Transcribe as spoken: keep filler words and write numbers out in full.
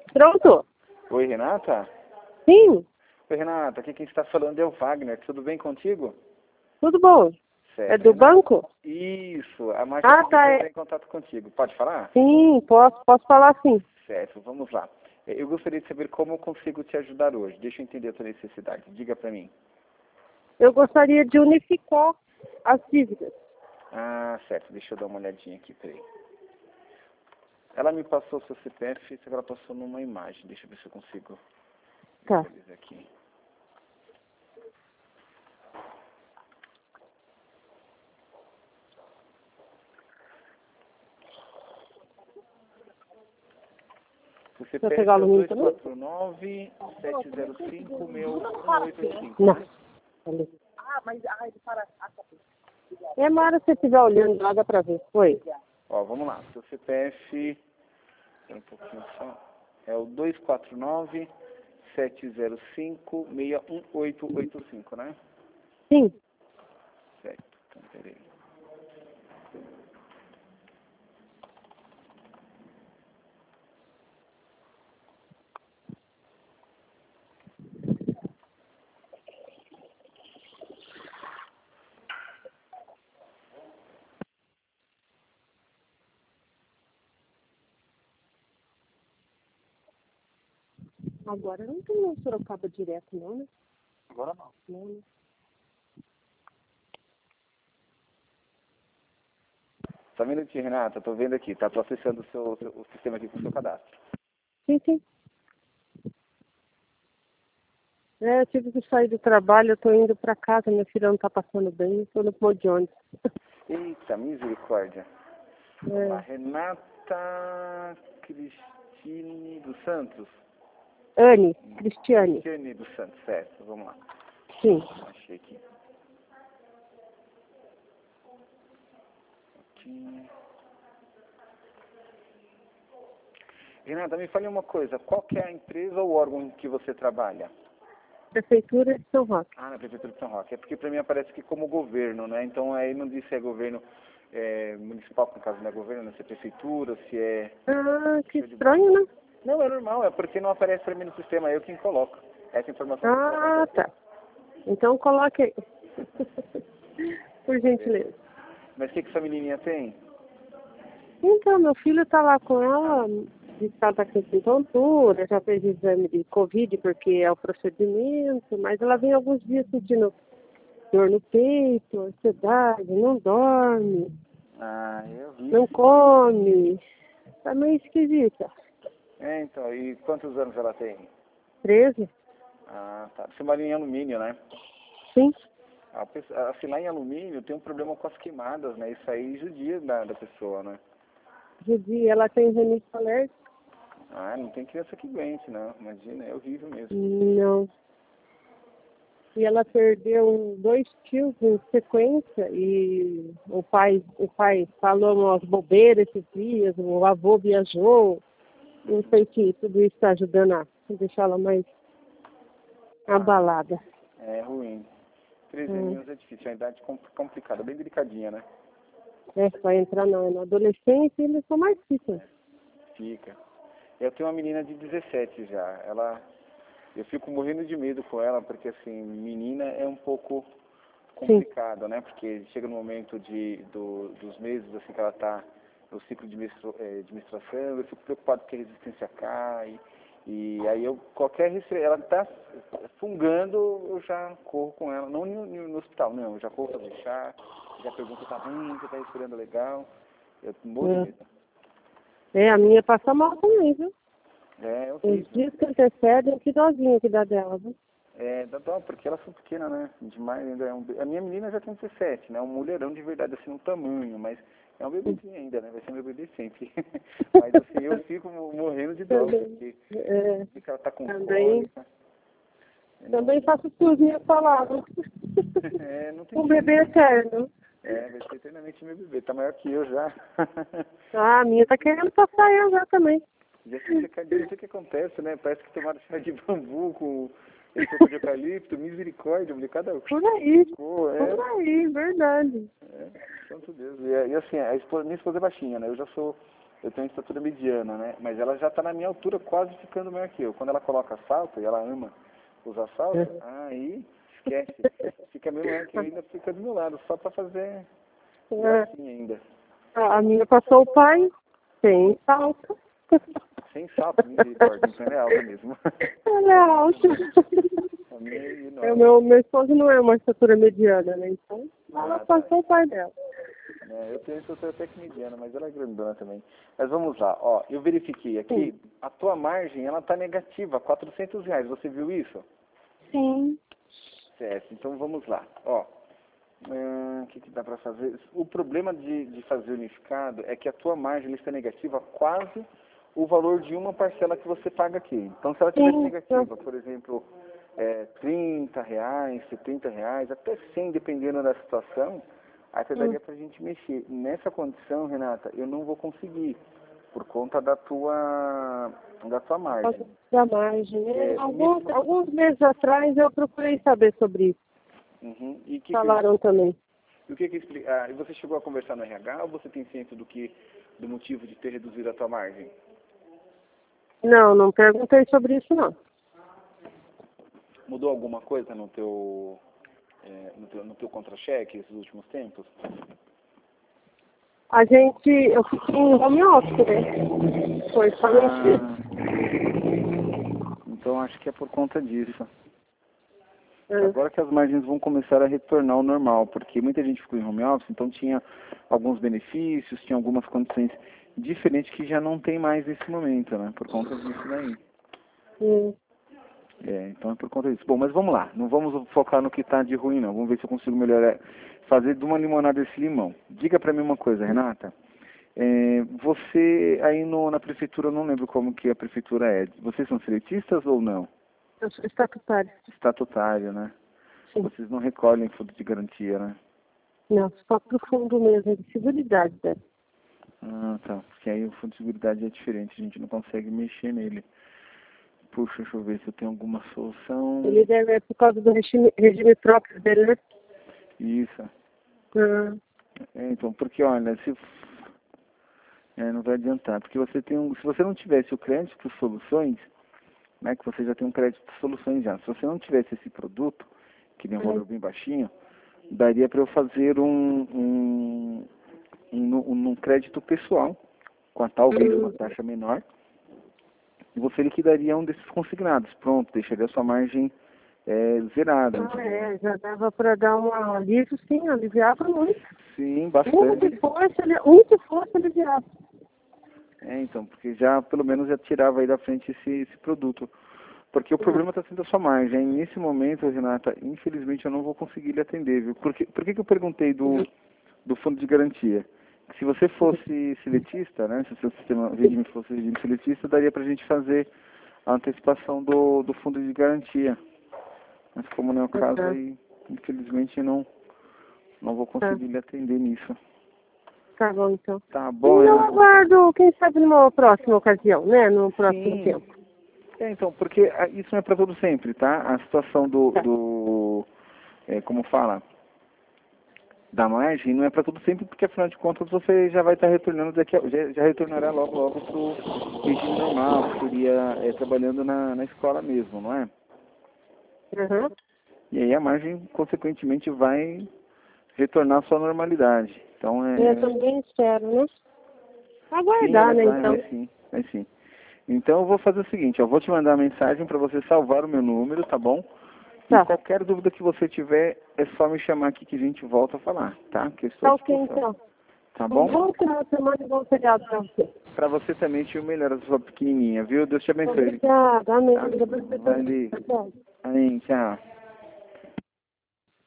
Pronto? Oi, Renata? Sim, Oi, Renata, aqui quem está falando é o Wagner. Tudo bem contigo? tudo bom. Certo. É do Renata? banco? Isso, a Marcia Ah, pediu tá. para É... entrar em contato contigo. Pode falar? Sim, posso, posso falar sim. Certo, vamos lá. Eu gostaria de saber como eu consigo te ajudar hoje. Deixa eu entender a tua necessidade. Diga para mim. Eu gostaria de unificar as dívidas. Ah, certo. Deixa eu dar uma olhadinha aqui, peraí. Ela me passou o seu C P F, só que ela passou numa imagem. Deixa eu ver se eu consigo Tá. visualizar aqui. O Deixa eu C P F pegar é o o número dois também? quatro nove, sete zero cinco, seis um oito oito cinco. Não. Ali. É, Mara, se você estiver olhando lá, dá pra ver. Oi. Ó, vamos lá. Seu C P F, espera um pouquinho só, é o dois quatro nove, sete zero cinco, seis um oito oito cinco, né? Sim. Certo, então peraí. Agora não tem um Sorocaba direto, não, né? Agora não. Não, né? Só um minutinho, Renata, tô vendo aqui, tá? Tô acessando o, seu, seu- o sistema aqui com o seu cadastro. Sim, sim. É, eu tive que sair do trabalho, eu tô indo pra casa, minha filha não tá passando bem, eu tô no ponto de ônibus. Eita, misericórdia. Vamos lá, É. Renata Cristine dos Santos. Anne, Cristiane. Cristiane dos Santos, certo, vamos lá. Sim. Achei aqui. Aqui. Renata, me fale uma coisa, qual que é a empresa ou órgão em que você trabalha? Prefeitura de São Roque. Ah, na Prefeitura de São Roque. É porque para mim aparece aqui como governo, né? Então aí não diz se é governo é, municipal, no caso não é governo, né? Se é prefeitura, se é... Ah, que Show de bola. estranho, né? Não, é normal, é porque não aparece para mim no sistema, é eu quem coloco. Essa informação que eu coloco Ah, é tá. Então coloque aí. Por gentileza. Mas o que, que essa menininha tem? Então, meu filho tá lá com ela, diz que ela tá com tontura, já fez exame de Covid porque é o procedimento, mas ela vem alguns dias sentindo dor no peito, ansiedade, não dorme, Ah, eu vi. não come. Tá meio esquisita. É, então, e quantos anos ela tem? Treze? Ah, tá. Você mora em alumínio, né? Sim. A pessoa, assim, lá em alumínio tem um problema com as queimadas, né? Isso aí judia da, da pessoa, né? Judia, ela tem rinite alérgica? Ah, não tem criança que aguente, não. Imagina, é horrível mesmo. Não. E ela perdeu dois tios em sequência e o pai, o pai falou umas bobeiras esses dias, o avô viajou. Não sei se tudo isso está ajudando a deixar ela mais abalada. É ruim. treze Hum. aninhos é difícil, é uma idade com- complicada, bem delicadinha, né? É, vai entrar na, na adolescência e eles são mais difíceis. Fica. Eu tenho uma menina de dezessete já. Ela, eu fico morrendo de medo com ela, porque assim, menina é um pouco complicado, né? Porque chega no momento de, do, dos meses assim que ela está no ciclo de, menstru, eh, de menstruação, eu fico preocupado que a resistência cai. E aí eu, qualquer resfriado, ela está fungando, eu já corro com ela. Não no, no hospital, não. Eu já corro para deixar, já pergunto, tá bem, você está respirando legal. Eu morro de É. medo. É, a minha passa mal também, viu? É, é Os horrível. dias que antecedem, que dozinha que dá dela, viu? É, dá dó, porque elas são pequenas, né? Demais, ainda é um, be- a minha menina já tem dezessete, né? Um mulherão de verdade, assim, no tamanho, mas é um bebezinho ainda, né? Vai ser meu bebê sempre. Mas, assim, eu fico mo- morrendo de dó, Também, porque é, vi que ela tá com também, cólica. Eu não- também faço tudo minhas palavras. É, não tem Um jeito. bebê eterno. É, vai ser eternamente meu bebê, tá maior que eu já. Ah, a minha tá querendo passar eu já também. Já fiz cardíaco, não sei o que acontece, né? Parece que tomaram chá de bambu com esse pouco de eucalipto, misericórdia, mulher, cada Por aí, cor, é. por aí, verdade. É, santo Deus. E, e assim, a esposa, minha esposa é baixinha, né? Eu já sou eu tenho uma estatura mediana, né? Mas ela já está na minha altura, quase ficando maior que eu. Quando ela coloca salto, e ela ama usar salto, É. aí esquece. Fica meio maior que eu, ainda fica do meu lado, só para fazer É. gracinha ainda. A minha passou o pai, sem salto. Sem salto, misericórdia, então ela é alta mesmo. Ela é alta. A minha é É, enorme. o meu, meu esposo não é uma estatura mediana, né? Então, ela Ah, tá. passou o pai dela. É, eu tenho estatura até que mediana, mas ela é grandona também. Mas vamos lá, ó, eu verifiquei aqui, Sim. a tua margem, ela tá negativa, quatrocentos reais, você viu isso? Sim. Certo, então vamos lá, ó, hum, o que que dá para fazer? O problema de, de fazer unificado é que a tua margem está negativa quase o valor de uma parcela que você paga aqui. Então, se ela tivesse Sim. negativa, por exemplo, é, trinta reais, setenta reais, até cem, dependendo da situação, aí até daria Hum. para a gente mexer. Nessa condição, Renata, eu não vou conseguir, por conta da tua, da tua margem. Da margem. É, Alguns, nesse- alguns meses atrás eu procurei saber sobre isso. Uhum. E que que eu- Falaram também. E o que que explica? Ah, e você chegou a conversar no R H ou você tem ciência do que, do motivo de ter reduzido a tua margem? Não, não perguntei sobre isso, não. Mudou alguma coisa no teu, é, no teu, no teu contra-cheque esses últimos tempos? A gente, eu fiquei em home office, né? Foi somente isso. Ah, então acho que é por conta disso. É. Agora que as margens vão começar a retornar ao normal, porque muita gente ficou em home office, então tinha alguns benefícios, tinha algumas condições diferentes que já não tem mais nesse momento, né? Por conta disso daí. Hum. É, então é por conta disso. Bom, mas vamos lá, não vamos focar no que está de ruim não, vamos ver se eu consigo melhorar, fazer de uma limonada esse limão. Diga para mim uma coisa, Renata, é, você aí no, na prefeitura, eu não lembro como que a prefeitura é, vocês são seletistas ou não? Eu sou estatutária. Estatutário, né? Sim. Vocês não recolhem fundo de garantia, né? Não, só pro fundo mesmo, de seguridade, né? Ah, tá, porque aí o fundo de seguridade é diferente, a gente não consegue mexer nele. Puxa, deixa eu ver se eu tenho alguma solução. Ele deve, é por causa do regime, regime próprio dele, né? Isso. Ah, É, então, porque olha, se é, não vai adiantar, porque você tem um, se você não tivesse o crédito por soluções, né, que você já tem um crédito por soluções já, se você não tivesse esse produto, que tem um valor bem baixinho, daria para eu fazer um, um, um, um, um crédito pessoal, com a, talvez uma taxa menor, e você liquidaria um desses consignados, pronto, deixaria a sua margem é, zerada. ah, é, já dava para dar um alívio, sim, aliviava muito. Sim, Um bastante. que fosse, ele- um que fosse, aliviava. É, então, porque já, pelo menos, já tirava aí da frente esse, esse produto. Porque o problema está sendo a sua margem. Nesse momento, Renata, infelizmente eu não vou conseguir lhe atender, viu? Por que, por que, que eu perguntei do, do fundo de garantia? Se você fosse seletista, né, se o seu sistema regime fosse regime seletista, daria para a gente fazer a antecipação do, do fundo de garantia. Mas como não é o caso, Uhum. aí, infelizmente, não, não vou conseguir lhe atender nisso. Tá bom, então. Tá bom, E eu Renata? aguardo, quem sabe, numa próxima ocasião, né? No próximo Sim. tempo. É, então, porque ah, isso não é para todo sempre, tá? A situação do, Tá. do é, como fala, da margem não é para todo sempre, porque afinal de contas você já vai estar retornando daqui a, já, já retornará logo logo para o regime normal, que seria é, trabalhando na, na escola mesmo, não é? Uhum. E aí a margem, consequentemente, vai retornar à sua normalidade. Então é. Eu também espero, né? Sim, Aguardar, vai, né, vai, então. vai sim, vai sim. Então eu vou fazer o seguinte, eu vou te mandar uma mensagem para você salvar o meu número, tá bom? Tá. E qualquer dúvida que você tiver, é só me chamar aqui que a gente volta a falar, tá? Que eu estou Tá à ok, disposição. então. Tá Um bom? bom final de semana e bom feriado pra você. Para você também, tio melhor, a sua pequenininha, viu? Deus te abençoe. Obrigada, amém. Tá? Deus te abençoe. Valeu. Tchau. Amém, tchau.